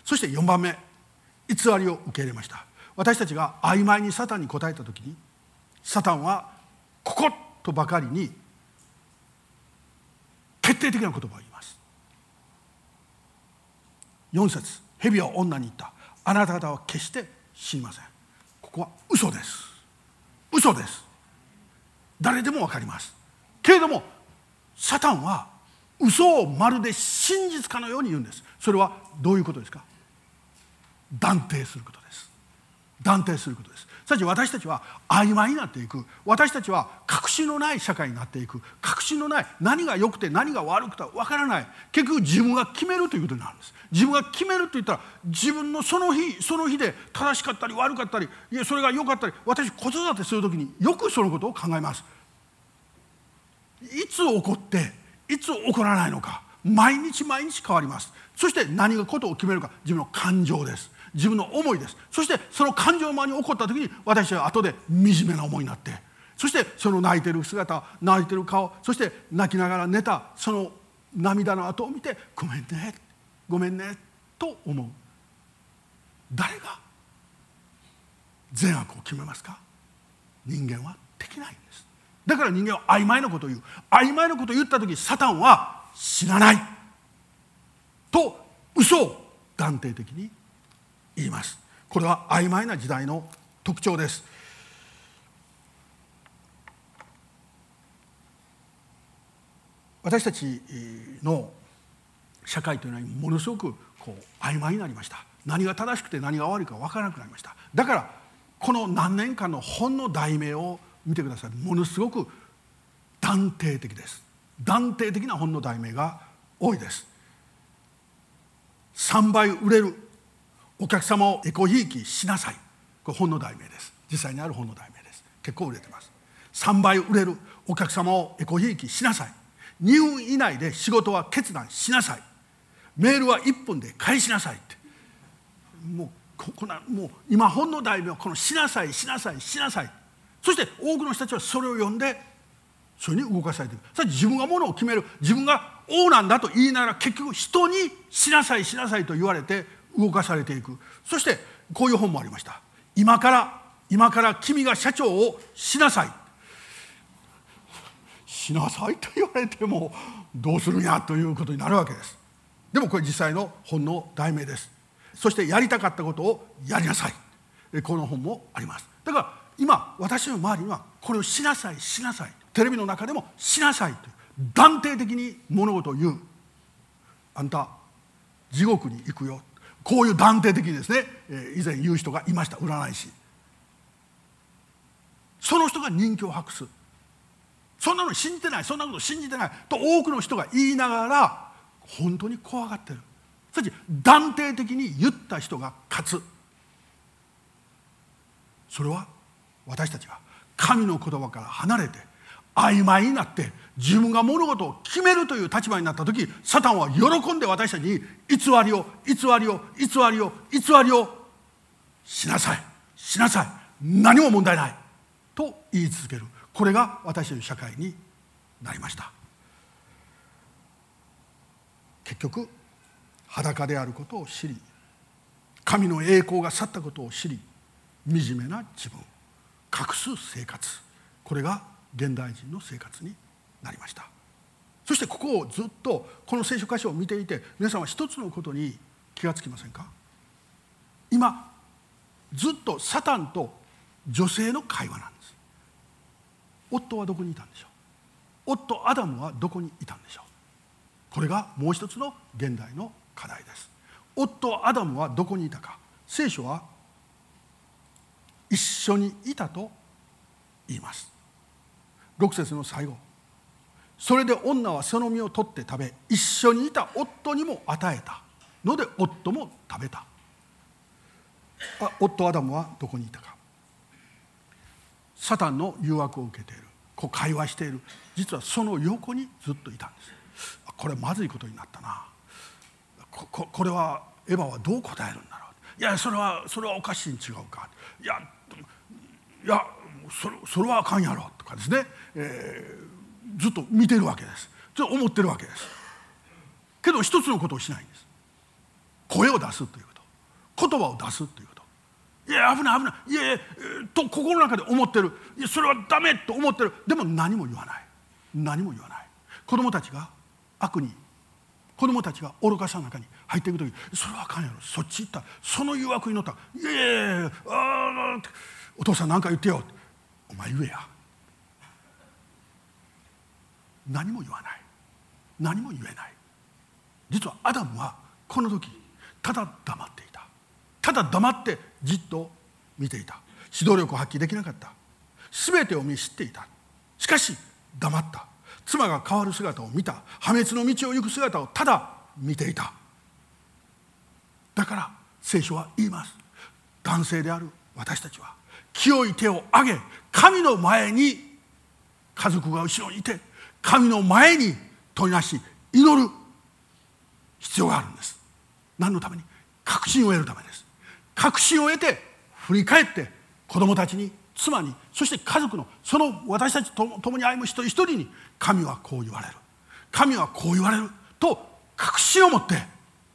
そして4番目、偽りを受け入れました。私たちが曖昧にサタンに答えたときに、サタンはこことばかりに決定的な言葉を言います。4節、蛇は女に言った。あなた方は決して死にません。ここは嘘です。嘘です。誰でも分かります。けれどもサタンは嘘をまるで真実かのように言うんです。それはどういうことですか？断定することです。断定することです。すなわち私たちは曖昧になっていく。私たちは確信のない社会になっていく。確信のない、何が良くて何が悪くて分からない。結局自分が決めるということになるんです。自分が決めると言ったら、自分のその日その日で正しかったり悪かったり、いやそれが良かったり、私子育てするときによくそのことを考えます。いつ起こっていつ起こらないのか、毎日毎日変わります。そして何がことを決めるか、自分の感情です。自分の思いです。そしてその感情のままに起こった時に、私は後で惨めな思いになって、そしてその泣いてる姿、泣いてる顔、そして泣きながら寝たその涙の跡を見て、ごめんねごめんねと思う。誰が善悪を決めますか？人間はできないんです。だから人間は曖昧なことを言う。曖昧なことを言った時、サタンは知らないと嘘を断定的に言います。これは曖昧な時代の特徴です。私たちの社会というのはものすごく曖昧になりました。何が正しくて何が悪いか分からなくなりました。だからこの何年間の本の題名を見てください。ものすごく断定的です。断定的な本の題名が多いです。3倍売れる、お客様をエコひいきしなさい。これ本の題名です。実際にある本の題名です。結構売れてます。3倍売れる、お客様をエコひいきしなさい。2分以内で仕事は決断しなさい。メールは1分で返しなさいって。もう今本の題名はこのしなさいしなさいしなさい。そして多くの人たちはそれを読んでそれに動かされていく。それ自分がものを決める、自分が王なんだと言いながら、結局人にしなさいしなさいと言われて動かされていく。そしてこういう本もありました。今から君が社長をしなさい。しなさいと言われてもどうするんやということになるわけです。でもこれ実際の本の題名です。そしてやりたかったことをやりなさい。この本もあります。だから今私の周りにはこれをしなさいしなさい、テレビの中でもしなさいという断定的に物事を言う。あんた地獄に行くよ、こういう断定的にですね、以前言う人がいました。占い師。その人が人気を博す。そんなの信じてない、そんなこと信じてないと多くの人が言いながら本当に怖がってる。そして断定的に言った人が勝つ。それは私たちが神の言葉から離れて曖昧になって自分が物事を決めるという立場になった時、サタンは喜んで私たちに偽りをしなさいしなさい、何も問題ないと言い続ける。これが私たちの社会になりました。結局裸であることを知り、神の栄光が去ったことを知り、惨めな自分、隠す生活、これが現代人の生活になりました。そしてここをずっとこの聖書箇所を見ていて、皆さんは一つのことに気がつきませんか？今ずっとサタンと女性の会話なんです。夫はどこにいたんでしょう？夫アダムはどこにいたんでしょう？これがもう一つの現代の課題です。夫アダムはどこにいたか。聖書は一緒にいたと言います。6節の最後、それで女はその実を取って食べ、一緒にいた夫にも与えたので夫も食べた。夫アダムはどこにいたか。サタンの誘惑を受けている、こう会話している、実はその横にずっといたんです。これまずいことになったな、これはエヴァはどう答えるんだろう、いやそれはおかしいに違うか、いやそれはあかんやろとかですね、ずっと見てるわけです。ちょっと思ってるわけです。けど一つのことをしないんです。 声を出すということ、言葉を出すということ。いや危ない危ない、いやと心の中で思ってる。いやそれはダメと思ってる。でも何も言わない。何も言わない。子供たちが悪に、子供たちが愚かさの中に入っていくとき、それはあかんやろ、そっち行ったら、その誘惑に乗ったら、いやいやいやお父さん何か言ってよ。お前言えや。何も言わない。何も言えない。実はアダムはこの時ただ黙っていた。ただ黙ってじっと見ていた。指導力を発揮できなかった。全てを見知っていた。しかし黙った。妻が変わる姿を見た。破滅の道を行く姿をただ見ていた。だから聖書は言います。男性である私たちは清い手を挙げ、神の前に、家族が後ろにいて神の前に問いなし祈る必要があるんです。何のために？確信を得るためです。確信を得て振り返って子供たちに、妻に、そして家族の、その私たちと共に歩む一人一人に、神はこう言われる、神はこう言われると確信を持って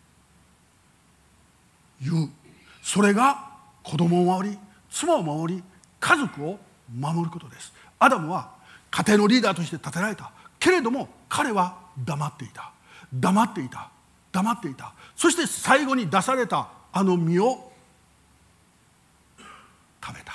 言う。それが子供を守り、妻を守り、家族を守ることです。アダムは家庭のリーダーとして立てられたけれども、彼は黙っていた。黙っていた。黙っていた。そして最後に出されたあの実を食べた。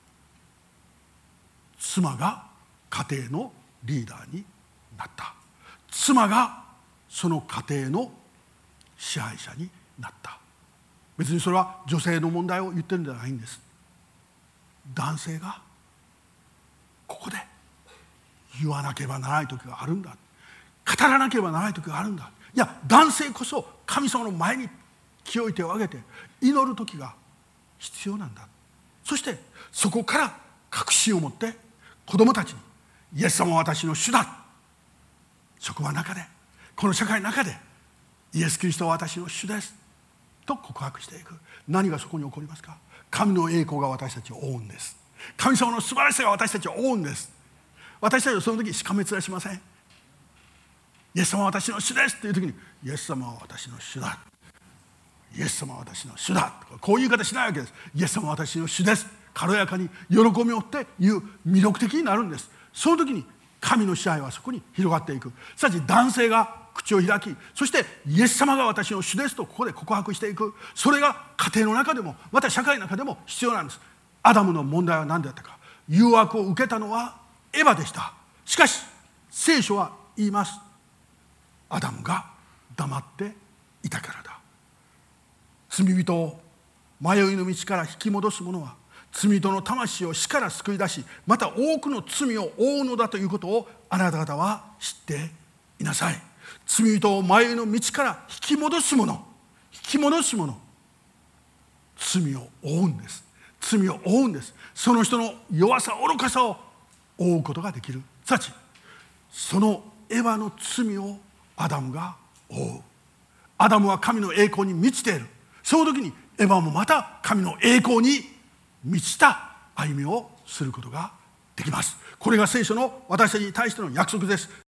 妻が家庭のリーダーになった。妻がその家庭の支配者になった。別にそれは女性の問題を言ってるんじゃないんです。男性がここで言わなければならない時があるんだ。語らなければならない時があるんだ。いや、男性こそ神様の前に清い手を挙げて祈る時が必要なんだ。そしてそこから確信を持って子供たちに、イエス様は私の主だ。職場の中で、この社会の中で、イエス・キリストは私の主ですと告白していく。何がそこに起こりますか？神の栄光が私たちを覆うんです。神様の素晴らしさが私たちを覆うんです。私たちはその時しかめ面はしません。イエス様は私の主ですという時に、イエス様は私の主だ、イエス様は私の主だ、こういう言い方しないわけです。イエス様は私の主です、軽やかに喜びを持って言う、魅力的になるんです。その時に神の支配はそこに広がっていく。すなわち男性が口を開き、そしてイエス様が私の主ですとここで告白していく。それが家庭の中でもまた社会の中でも必要なんです。アダムの問題は何だったか。誘惑を受けたのはエバでした。しかし聖書は言います。アダムが黙っていたからだ。罪人を迷いの道から引き戻す者は罪人の魂を死から救い出し、また多くの罪を負うのだということをあなた方は知っていなさい。罪人を迷いの道から引き戻す者、罪を負うんです。罪を負うんです。その人の弱さ、愚かさを負うことができる。すなわちそのエバの罪をアダムが負う。アダムは神の栄光に満ちている。その時にエバもまた神の栄光に満ちた歩みをすることができます。これが聖書の私たちに対しての約束です。